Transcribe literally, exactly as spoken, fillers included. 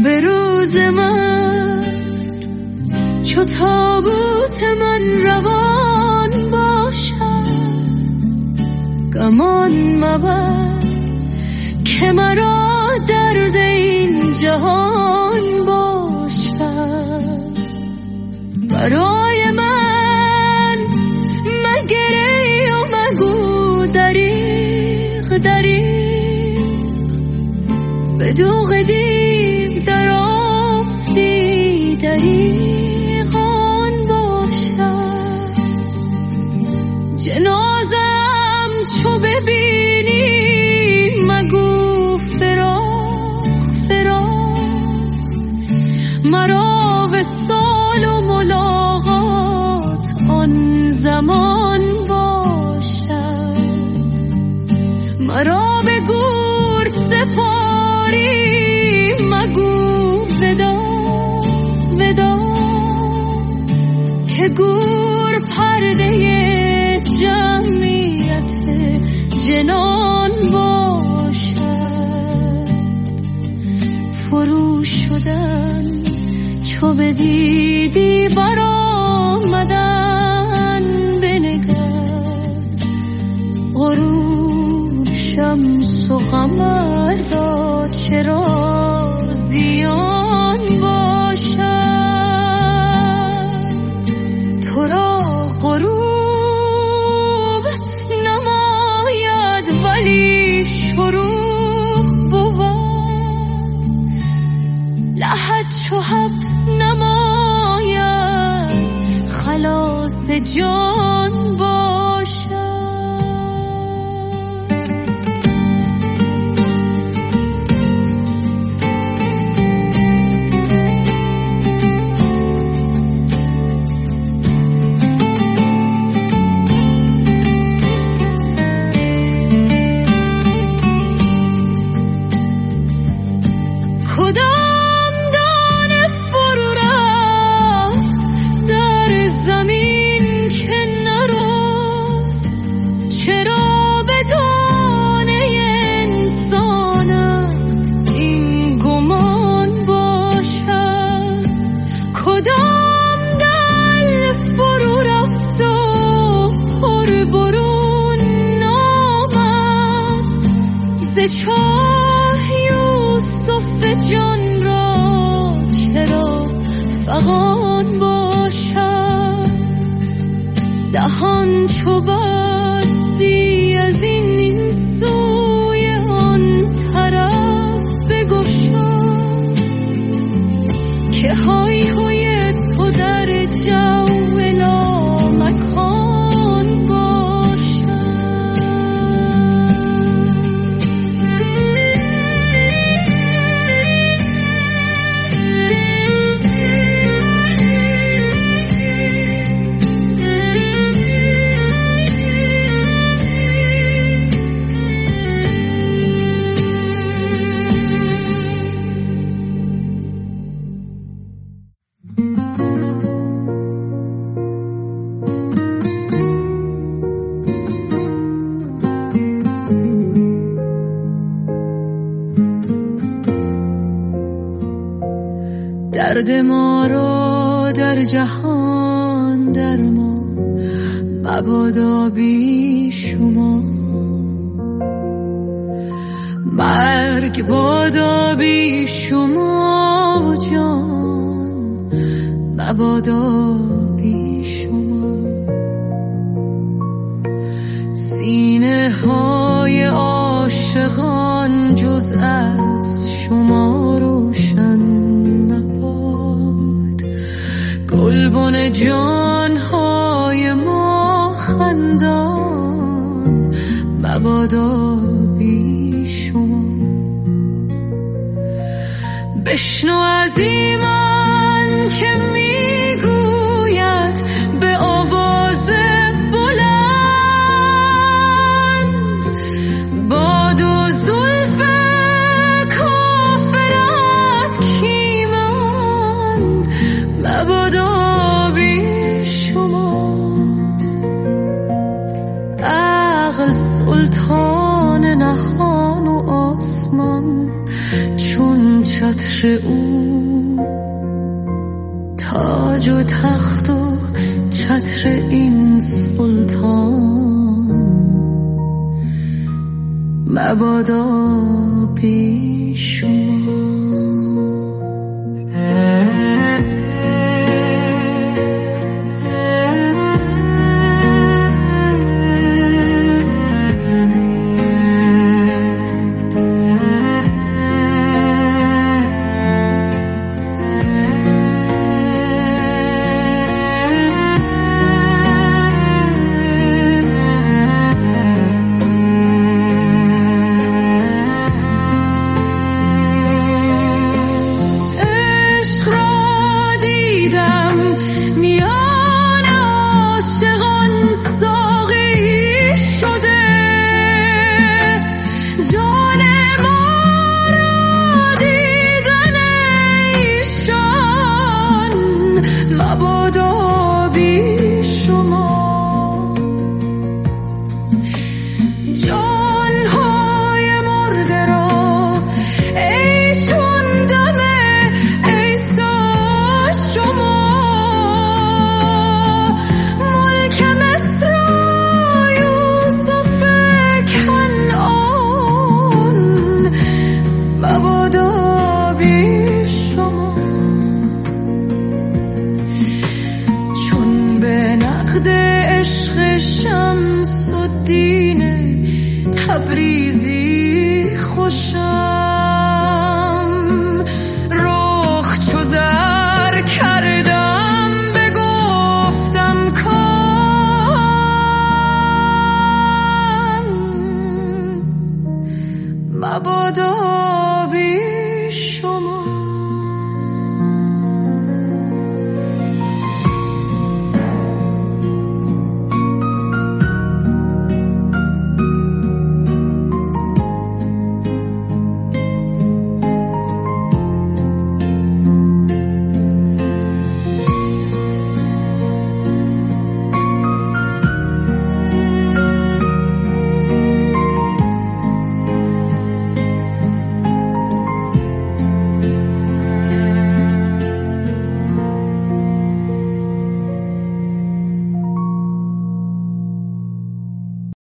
به روز من چو تابوت من روان باشد، گمان مبر که مرا درد این جهان باشد. برای من مگری و مگو دریغ دریغ، به دوغ دیو در آفتی دریغ آن باشد. جنازم چو ببینی مگو فراق فراق، مرا وصال و ملاقات آن زمان باشد. مرا به گور سپاری مگو ودا ودا، که گور پرده جمعیت جنان باشد. فرو شدن چو بدیدی برآمدن، بنگر غروب شمس و قمر را چرا زیان باشد. تو را غروب نماید ولی شروق بود، لحد چو حبس نماید خلاص جان باشد. کدام دانه فرو رفت در زمین که نرست، چرا به دانه انسانت این گمان باشد. کدام دل فرو رفت و پر برون نامد، ز چاه یوسف جان را چرا فغان باشد. دهان چو بستی از این این سوی آن طرف بگشا، که های های تو در جو لامکان باشد. درد ما را در جهان درمان مبادا بی شما، مرگ بادا بی شما جان مبادا بی شما. سینه های عاشقان جز از شما روشن گلبن جانهای ما خندان مبادا بی شما. بشنو از ایمان که میگوید به آواز بلند، باد و زلف کافرت کیمان مبادا سلطان نهان و آسمان چون چتر پیش او تاج و تخت و چتر این سلطان مبادا بی شما. عشق شمس الدین تبریزی خوشم، رخ چو زر کردم بگفتم کان مبادا بی